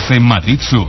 A14 Madrid Sur.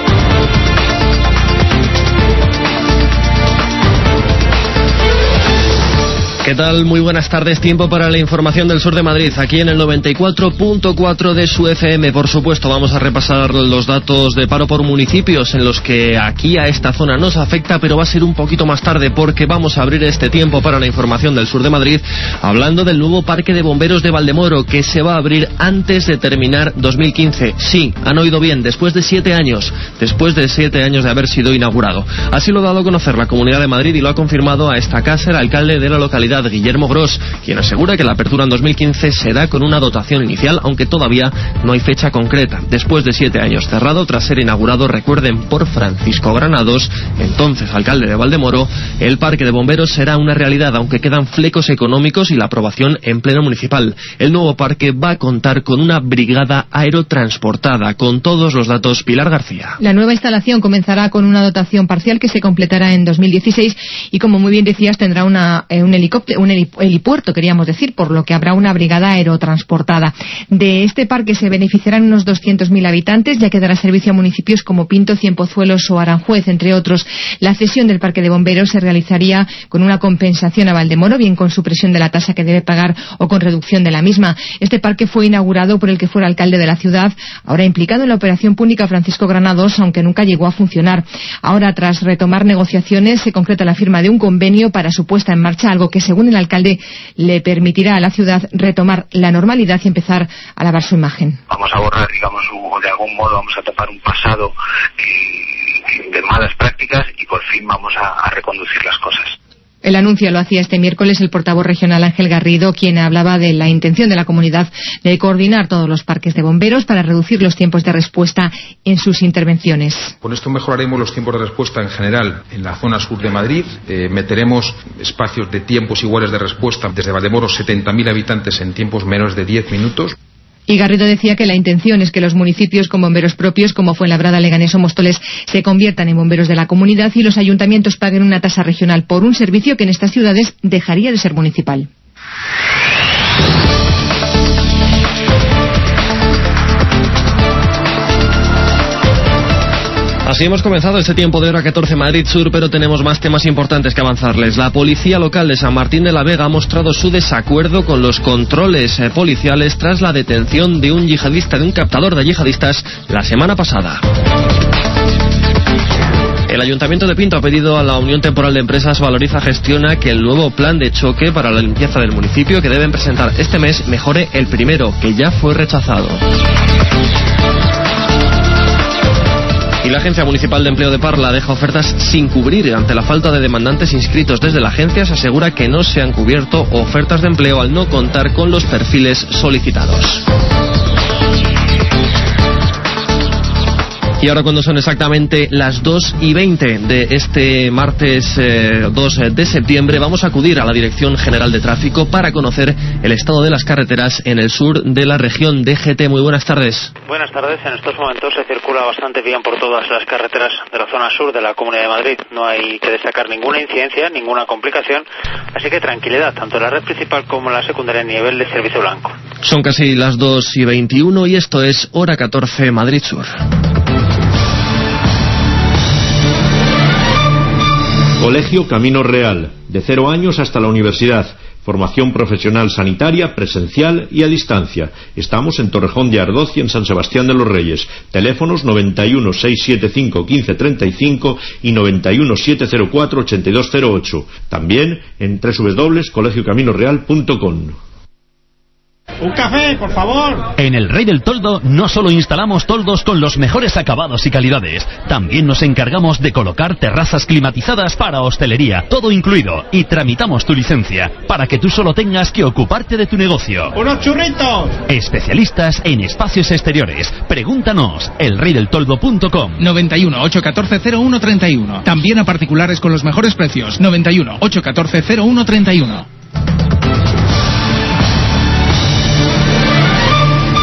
¿Qué tal? Muy buenas tardes. Tiempo para la información del sur de Madrid, aquí en el 94.4 de su FM. Por supuesto, vamos a repasar los datos de paro por municipios, en los que aquí a esta zona nos afecta, pero va a ser un poquito más tarde, porque vamos a abrir este tiempo para la información del sur de Madrid hablando del nuevo parque de bomberos de Valdemoro, que se va a abrir antes de terminar 2015. Sí, han oído bien, después de 7 años de haber sido inaugurado. Así lo ha dado a conocer la Comunidad de Madrid y lo ha confirmado a esta casa el alcalde de la localidad, Guillermo Gros, quien asegura que la apertura en 2015 será con una dotación inicial, aunque todavía no hay fecha concreta. Después de 7 años cerrado, tras ser inaugurado, recuerden, por Francisco Granados, entonces alcalde de Valdemoro, el parque de bomberos será una realidad, aunque quedan flecos económicos y la aprobación en pleno municipal. El nuevo parque va a contar con una brigada aerotransportada. Con todos los datos, Pilar García. La nueva instalación comenzará con una dotación parcial que se completará en 2016 y, como muy bien decías, tendrá un helipuerto, queríamos decir, por lo que habrá una brigada aerotransportada. De este parque se beneficiarán unos 200.000 habitantes, ya que dará servicio a municipios como Pinto, Cienpozuelos o Aranjuez, entre otros. La cesión del parque de bomberos se realizaría con una compensación a Valdemoro, bien con supresión de la tasa que debe pagar o con reducción de la misma. Este parque fue inaugurado por el que fuera alcalde de la ciudad, ahora implicado en la operación pública Francisco Granados, aunque nunca llegó a funcionar. Ahora, tras retomar negociaciones, se concreta la firma de un convenio para su puesta en marcha, algo que, según el alcalde, le permitirá a la ciudad retomar la normalidad y empezar a lavar su imagen. Vamos a borrar, digamos, o de algún modo vamos a tapar un pasado de malas prácticas y por fin vamos a reconducir las cosas. El anuncio lo hacía este miércoles el portavoz regional Ángel Garrido, quien hablaba de la intención de la comunidad de coordinar todos los parques de bomberos para reducir los tiempos de respuesta en sus intervenciones. Con esto mejoraremos los tiempos de respuesta en general en la zona sur de Madrid. Meteremos espacios de tiempos iguales de respuesta desde Valdemoro, 70.000 habitantes en tiempos menos de 10 minutos. Y Garrido decía que la intención es que los municipios con bomberos propios, como Fuenlabrada, Leganés o Móstoles, se conviertan en bomberos de la comunidad y los ayuntamientos paguen una tasa regional por un servicio que en estas ciudades dejaría de ser municipal. Así hemos comenzado este tiempo de hora 14 Madrid Sur, pero tenemos más temas importantes que avanzarles. La policía local de San Martín de la Vega ha mostrado su desacuerdo con los controles policiales tras la detención de un yihadista, de un captador de yihadistas, la semana pasada. El Ayuntamiento de Pinto ha pedido a la Unión Temporal de Empresas Valoriza Gestiona que el nuevo plan de choque para la limpieza del municipio que deben presentar este mes mejore el primero, que ya fue rechazado. Y la Agencia Municipal de Empleo de Parla deja ofertas sin cubrir. Ante la falta de demandantes inscritos desde la agencia, se asegura que no se han cubierto ofertas de empleo al no contar con los perfiles solicitados. Y ahora, cuando son exactamente las 2:20 de este martes 2 de septiembre, vamos a acudir a la Dirección General de Tráfico para conocer el estado de las carreteras en el sur de la región. DGT, muy buenas tardes. Buenas tardes. En estos momentos se circula bastante bien por todas las carreteras de la zona sur de la Comunidad de Madrid. No hay que destacar ninguna incidencia, ninguna complicación, así que tranquilidad, tanto en la red principal como en la secundaria a nivel de servicio blanco. Son casi las 2:21 y esto es Hora 14 Madrid Sur. Colegio Camino Real, de 0 años hasta la universidad. Formación profesional sanitaria, presencial y a distancia. Estamos en Torrejón de Ardoz y en San Sebastián de los Reyes. Teléfonos 91 675 1535 y 91 704 8208. También en www.colegiocaminoreal.com. ¡Un café, por favor! En el Rey del Toldo no solo instalamos toldos con los mejores acabados y calidades, también nos encargamos de colocar terrazas climatizadas para hostelería, todo incluido, y tramitamos tu licencia, para que tú solo tengas que ocuparte de tu negocio. ¡Unos churritos! Especialistas en espacios exteriores. Pregúntanos, elreydeltoldo.com. 91 814 0131. También a particulares con los mejores precios. 91 814 0131.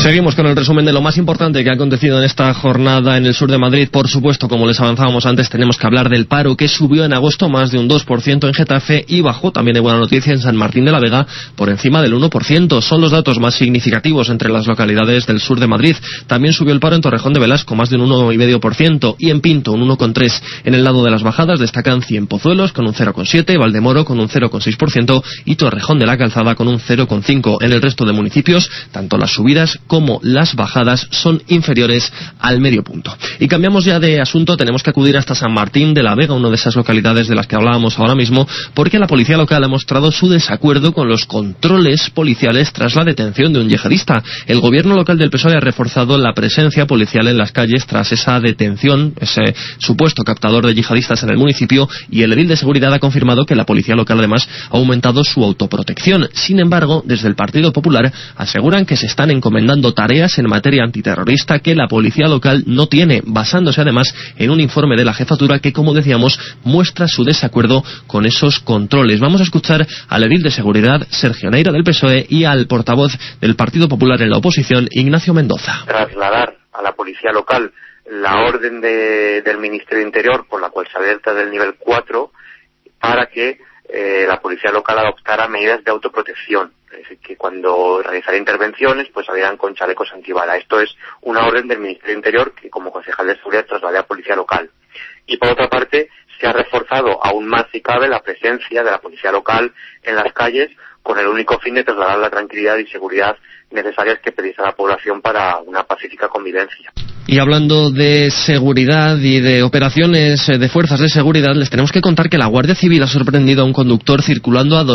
Seguimos con el resumen de lo más importante que ha acontecido en esta jornada en el sur de Madrid. Por supuesto, como les avanzábamos antes, tenemos que hablar del paro, que subió en agosto más de un 2% en Getafe y bajó, también hay buena noticia, en San Martín de la Vega por encima del 1%. Son los datos más significativos entre las localidades del sur de Madrid. También subió el paro en Torrejón de Velasco, más de un 1,5%, y en Pinto un 1,3%. En el lado de las bajadas destacan Cienpozuelos con un 0,7%, Valdemoro con un 0,6% y Torrejón de la Calzada con un 0,5%. En el resto de municipios, tanto las subidas como las bajadas son inferiores al medio punto. Y cambiamos ya de asunto, tenemos que acudir hasta San Martín de la Vega, una de esas localidades de las que hablábamos ahora mismo, porque la policía local ha mostrado su desacuerdo con los controles policiales tras la detención de un yihadista. El gobierno local del PSOE ha reforzado la presencia policial en las calles tras esa detención, ese supuesto captador de yihadistas en el municipio, y el edil de seguridad ha confirmado que la policía local además ha aumentado su autoprotección. Sin embargo, desde el Partido Popular aseguran que se están encomendando tareas en materia antiterrorista que la policía local no tiene, basándose además en un informe de la jefatura que, como decíamos, muestra su desacuerdo con esos controles. Vamos a escuchar al edil de seguridad, Sergio Neira, del PSOE, y al portavoz del Partido Popular en la oposición, Ignacio Mendoza. Trasladar a la policía local la orden del Ministerio de Interior por la cual se alerta del nivel 4 para que la policía local adoptara medidas de autoprotección. Es decir, que cuando realizara intervenciones, pues salieran con chalecos antibala. Esto es una orden del Ministerio de Interior que, como concejal de seguridad, trasladé a policía local. Y por otra parte, se ha reforzado aún más, si cabe, la presencia de la policía local en las calles, con el único fin de trasladar la tranquilidad y seguridad necesarias que precisa la población para una pacífica convivencia. Y hablando de seguridad y de operaciones de fuerzas de seguridad, les tenemos que contar que la Guardia Civil ha sorprendido a un conductor circulando a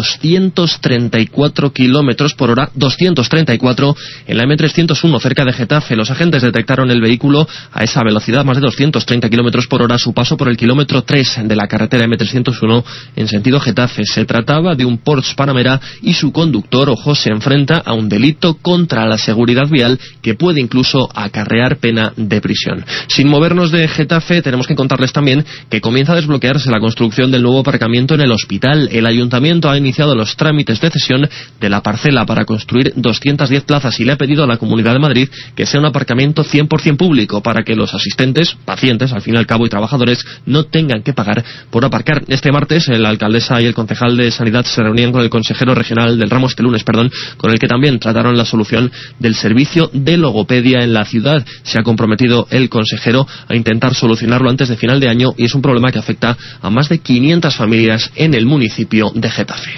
234 kilómetros por hora, 234 en la M301 cerca de Getafe. Los agentes detectaron el vehículo a esa velocidad, más de 230 kilómetros por hora, a su paso por el kilómetro 3 de la carretera M301 en sentido Getafe. Se trataba de un Porsche Panamera y su conductor, ojo, se enfrenta a un delito contra la seguridad vial que puede incluso acarrear pena de prisión. Sin movernos de Getafe, tenemos que contarles también que comienza a desbloquearse la construcción del nuevo aparcamiento en el hospital. El ayuntamiento ha iniciado los trámites de cesión de la parcela para construir 210 plazas y le ha pedido a la Comunidad de Madrid que sea un aparcamiento 100% público para que los asistentes, pacientes, al fin y al cabo, y trabajadores no tengan que pagar por aparcar. Este martes, la alcaldesa y el concejal de Sanidad se reunían con el consejero regional del ramo, con el que también trataron la solución del servicio de logopedia en la ciudad. Se ha comprometido el consejero a intentar solucionarlo antes de final de año y es un problema que afecta a más de 500 familias en el municipio de Getafe.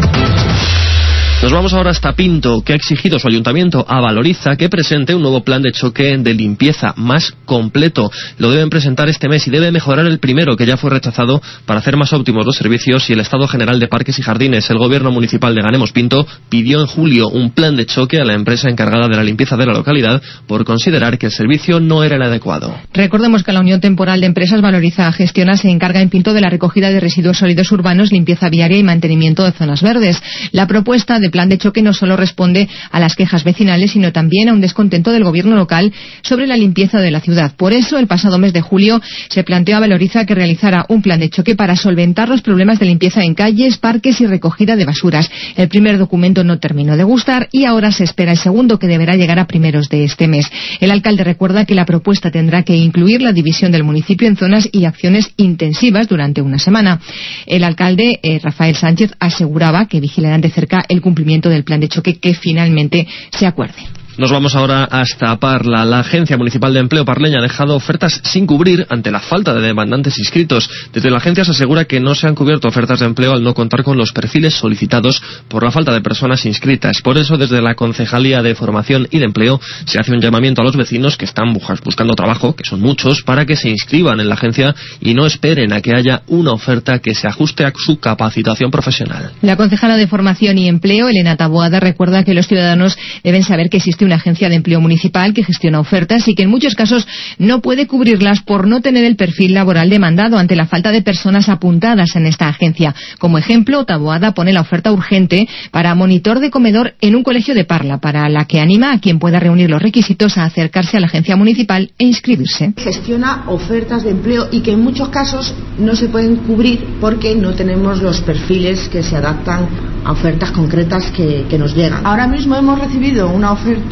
Nos vamos ahora hasta Pinto, que ha exigido su ayuntamiento a Valoriza que presente un nuevo plan de choque de limpieza más completo. Lo deben presentar este mes y debe mejorar el primero, que ya fue rechazado, para hacer más óptimos los servicios y el estado general de parques y jardines. El gobierno municipal de Ganemos Pinto pidió en julio un plan de choque a la empresa encargada de la limpieza de la localidad por considerar que el servicio no era el adecuado. Recordemos que la Unión Temporal de Empresas Valoriza Gestiona se encarga en Pinto de la recogida de residuos sólidos urbanos, limpieza viaria y mantenimiento de zonas verdes. La propuesta de plan de choque no solo responde a las quejas vecinales, sino también a un descontento del gobierno local sobre la limpieza de la ciudad. Por eso, el pasado mes de julio se planteó a Valoriza que realizara un plan de choque para solventar los problemas de limpieza en calles, parques y recogida de basuras. El primer documento no terminó de gustar y ahora se espera el segundo, que deberá llegar a primeros de este mes. El alcalde recuerda que la propuesta tendrá que incluir la división del municipio en zonas y acciones intensivas durante una semana. El alcalde, Rafael Sánchez, aseguraba que vigilarán de cerca el cumplimiento del plan de choque que finalmente se acuerde. Nos vamos ahora hasta Parla. La Agencia Municipal de Empleo parleña ha dejado ofertas sin cubrir ante la falta de demandantes inscritos. Desde la agencia se asegura que no se han cubierto ofertas de empleo al no contar con los perfiles solicitados por la falta de personas inscritas. Por eso, desde la Concejalía de Formación y de Empleo se hace un llamamiento a los vecinos que están buscando trabajo, que son muchos, para que se inscriban en la agencia y no esperen a que haya una oferta que se ajuste a su capacitación profesional. La concejala de Formación y Empleo, Elena Taboada, recuerda que los ciudadanos deben saber que existe una agencia de empleo municipal que gestiona ofertas y que en muchos casos no puede cubrirlas por no tener el perfil laboral demandado ante la falta de personas apuntadas en esta agencia. Como ejemplo, Taboada pone la oferta urgente para monitor de comedor en un colegio de Parla, para la que anima a quien pueda reunir los requisitos a acercarse a la agencia municipal e inscribirse. Gestiona ofertas de empleo y que en muchos casos no se pueden cubrir porque no tenemos los perfiles que se adaptan a ofertas concretas que nos llegan. Ahora mismo hemos recibido una oferta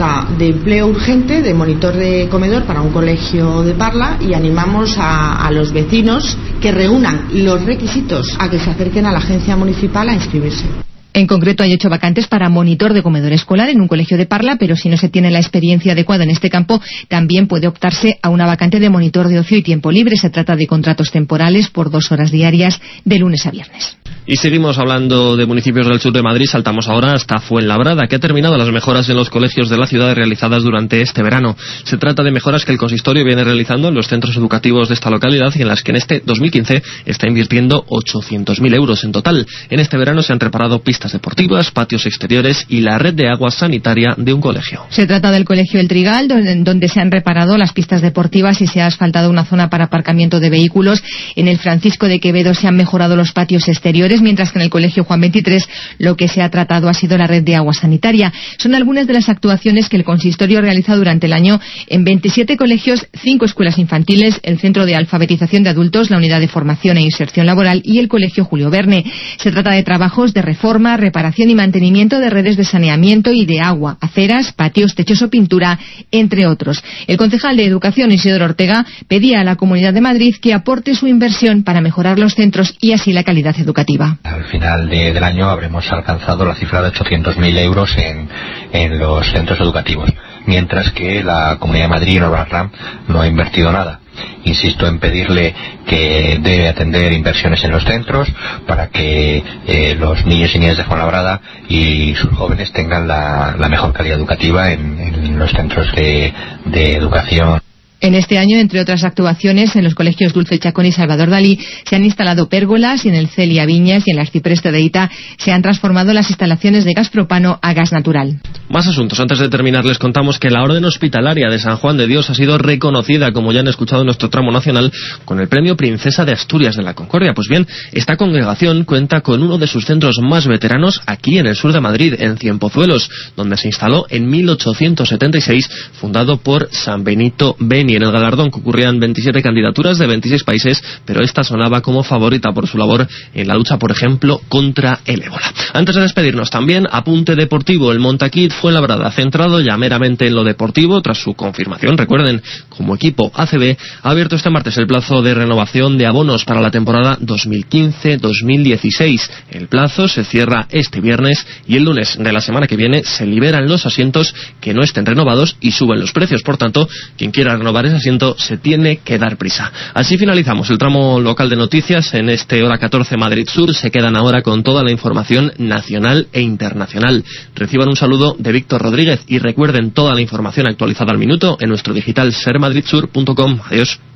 oferta de empleo urgente de monitor de comedor para un colegio de Parla y animamos a los vecinos que reúnan los requisitos a que se acerquen a la agencia municipal a inscribirse. En concreto hay 8 vacantes para monitor de comedor escolar en un colegio de Parla, pero si no se tiene la experiencia adecuada en este campo, también puede optarse a una vacante de monitor de ocio y tiempo libre. Se trata de contratos temporales por 2 horas diarias de lunes a viernes. Y seguimos hablando de municipios del sur de Madrid. Saltamos ahora hasta Fuenlabrada, que ha terminado las mejoras en los colegios de la ciudad realizadas durante este verano. Se trata de mejoras que el consistorio viene realizando en los centros educativos de esta localidad y en las que en este 2015 está invirtiendo 800.000 euros en total. En este verano se han reparado pistas deportivas, patios exteriores y la red de agua sanitaria de un colegio. Se trata del colegio El Trigal, donde se han reparado las pistas deportivas y se ha asfaltado una zona para aparcamiento de vehículos. En el Francisco de Quevedo se han mejorado los patios exteriores, mientras que en el colegio Juan 23 lo que se ha tratado ha sido la red de agua sanitaria. Son algunas de las actuaciones que el consistorio realiza durante el año en 27 colegios, 5 escuelas infantiles, el centro de alfabetización de adultos, la unidad de formación e inserción laboral y el colegio Julio Verne. Se trata de trabajos de reforma, reparación y mantenimiento de redes de saneamiento y de agua, aceras, patios, techos o pintura, entre otros. El concejal de Educación, Isidoro Ortega, pedía a la Comunidad de Madrid que aporte su inversión para mejorar los centros y así la calidad educativa. Al final del año habremos alcanzado la cifra de 800.000 euros en los centros educativos, mientras que la Comunidad de Madrid, Navarra, no ha invertido nada. Insisto en pedirle que debe atender inversiones en los centros para que los niños y niñas de Fuenlabrada y sus jóvenes tengan la mejor calidad educativa en los centros de educación. En este año, entre otras actuaciones, en los colegios Dulce Chacón y Salvador Dalí se han instalado pérgolas y en el Celia Viñas y en la Arcipreste de Ita se han transformado las instalaciones de gas propano a gas natural. Más asuntos. Antes de terminar, les contamos que la Orden Hospitalaria de San Juan de Dios ha sido reconocida, como ya han escuchado en nuestro tramo nacional, con el Premio Princesa de Asturias de la Concordia. Pues bien, esta congregación cuenta con uno de sus centros más veteranos aquí en el sur de Madrid, en Cienpozuelos, donde se instaló en 1876, fundado por San Benito Beni. En el galardón concurrían 27 candidaturas de 26 países, pero esta sonaba como favorita por su labor en la lucha, por ejemplo, contra el ébola. Antes de despedirnos, también apunte deportivo. El Montaquit Fuenlabrada, centrado ya meramente en lo deportivo tras su confirmación, recuerden, como equipo ACB, ha abierto este martes el plazo de renovación de abonos para la temporada 2015-2016. El plazo se cierra este viernes y el lunes de la semana que viene se liberan los asientos que no estén renovados y suben los precios. Por tanto, quien quiera renovar ese asiento se tiene que dar prisa. Así finalizamos el tramo local de noticias en este Hora 14 Madrid Sur. Se quedan ahora con toda la información nacional e internacional. Reciban un saludo de Víctor Rodríguez y recuerden toda la información actualizada al minuto en nuestro digital sermadridsur.com. Adiós.